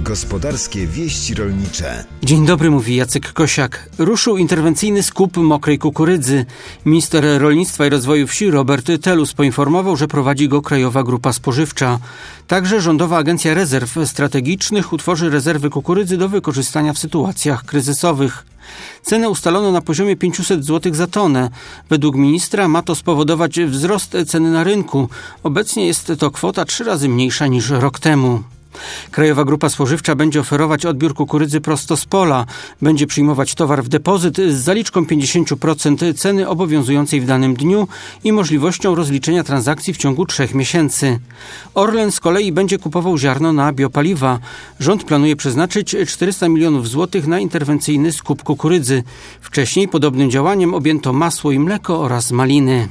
Gospodarskie wieści rolnicze. Dzień dobry, mówi Jacek Kosiak. Ruszył interwencyjny skup mokrej kukurydzy. Minister Rolnictwa i Rozwoju Wsi Robert Telus poinformował, że prowadzi go Krajowa Grupa Spożywcza. Także Rządowa Agencja Rezerw Strategicznych utworzy rezerwy kukurydzy do wykorzystania w sytuacjach kryzysowych. Cenę ustalono na poziomie 500 zł za tonę. Według ministra ma to spowodować wzrost ceny na rynku. Obecnie jest to kwota 3 razy mniejsza niż rok temu. Krajowa Grupa Spożywcza będzie oferować odbiór kukurydzy prosto z pola. Będzie przyjmować towar w depozyt z zaliczką 50% ceny obowiązującej w danym dniu i możliwością rozliczenia transakcji w ciągu 3 miesięcy. Orlen z kolei będzie kupował ziarno na biopaliwa. Rząd planuje przeznaczyć 400 milionów złotych na interwencyjny skup kukurydzy. Wcześniej podobnym działaniem objęto masło i mleko oraz maliny.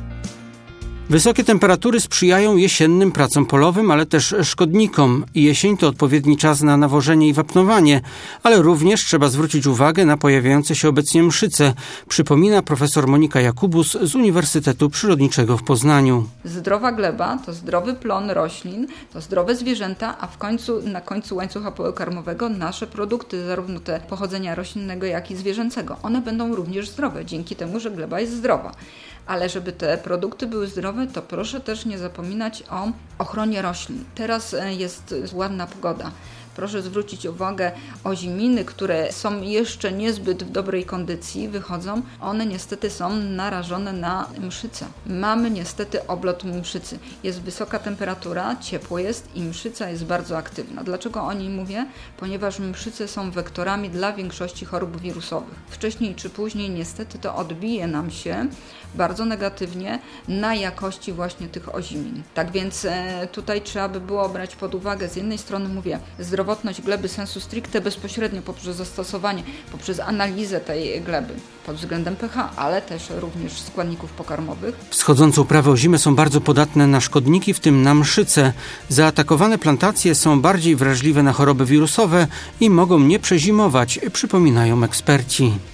Wysokie temperatury sprzyjają jesiennym pracom polowym, ale też szkodnikom. Jesień to odpowiedni czas na nawożenie i wapnowanie, ale również trzeba zwrócić uwagę na pojawiające się obecnie mszyce, przypomina profesor Monika Jakubus z Uniwersytetu Przyrodniczego w Poznaniu. Zdrowa gleba to zdrowy plon roślin, to zdrowe zwierzęta, a na końcu łańcucha pokarmowego nasze produkty, zarówno te pochodzenia roślinnego, jak i zwierzęcego. One będą również zdrowe, dzięki temu, że gleba jest zdrowa. Ale żeby te produkty były zdrowe, to proszę też nie zapominać o ochronie roślin. Teraz jest ładna pogoda. Proszę zwrócić uwagę, oziminy, które są jeszcze niezbyt w dobrej kondycji, wychodzą, one niestety są narażone na mszycę. Mamy niestety oblot mszycy. Jest wysoka temperatura, ciepło jest i mszyca jest bardzo aktywna. Dlaczego o niej mówię? Ponieważ mszyce są wektorami dla większości chorób wirusowych. Wcześniej czy później niestety to odbije nam się bardzo negatywnie na jakości właśnie tych ozimin. Tak więc tutaj trzeba by było brać pod uwagę, z jednej strony mówię, zdrowotność gleby sensu stricte bezpośrednio poprzez zastosowanie, poprzez analizę tej gleby pod względem pH, ale też również składników pokarmowych. Wschodzące uprawy ozime są bardzo podatne na szkodniki, w tym na mszyce. Zaatakowane plantacje są bardziej wrażliwe na choroby wirusowe i mogą nie przezimować, przypominają eksperci.